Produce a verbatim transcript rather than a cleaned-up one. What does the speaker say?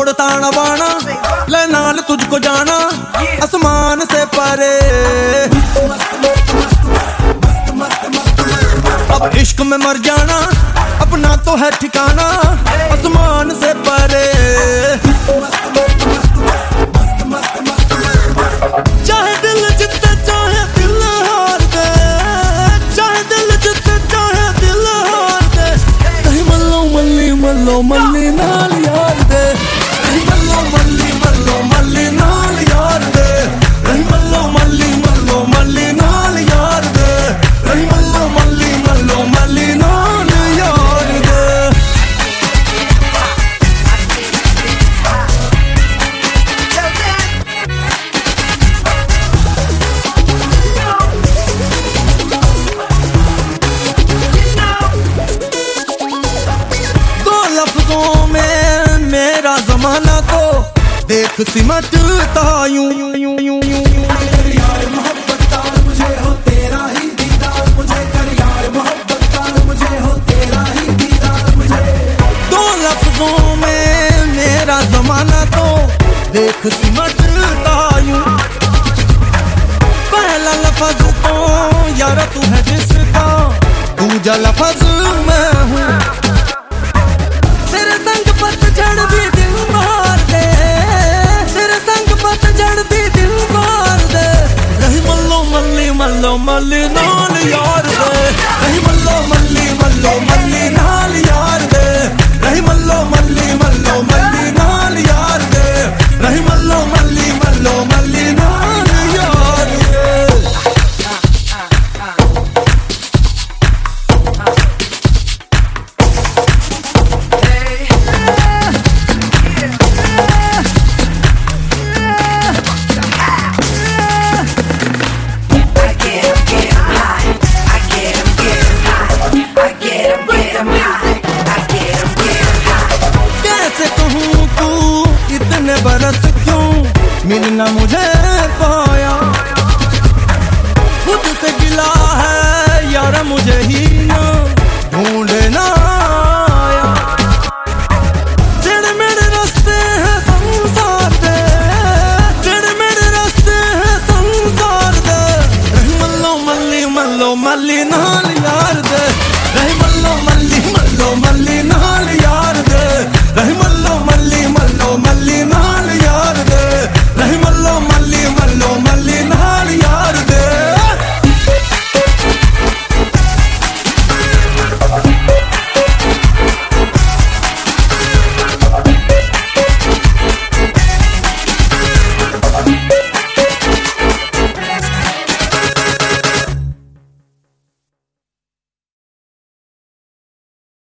तोड़ ताना बाना, ले नाल तुझको जाना आसमान से परे। अब इश्क में मर जाना अपना तो है ठिकाना आसमान से परे। चाहे दिल जितने चाहे दिल हार दे, चाहे दिल जितने चाहे दिल हार दे, कहीं मल्लो मल्ली मल्लो मल्ली नाल यार दे, कहीं मल्लो मल्ली मल्लो मल्ली नाल यार दे, कहीं मल्लो मल्ली मल्लो मल्ली नाल यार दे, कहीं मल्लो मल्ली मल्लो मल्ली नाल यार दे। लफ्जों में मेरा जमाना तो देख सिमटता यूं यूं यूं यूं कर यार मोहब्बत तार मुझे हो तेरा ही दीदार मुझे, कर यार मोहब्बत तार मुझे हो तेरा ही दीदार मुझे। दो लफ्जों में मेरा जमाना तो देख सिमटता यूं। पहला लफ्ज तो यार तू है जिसका, दूजा लफ्ज मैं हूँ। तेरे संग पतझड़ भी दिल मार दे, तेरे संग पतझड़ भी दिल मार दे, रही मल्लो मल्ली मल्लो मल्ली नाल यार दे, रही मल्लो मल्ली मल्लो मल्ली नाल यार दे, रही मल्लो मल्ली मल्लो मल्ली नाल यार दे, रही मल्लो मल्ली मल्लो मल्ली नाल यार दे। कैसे कहूँ तू इतने बरस क्यों मिलना मुझे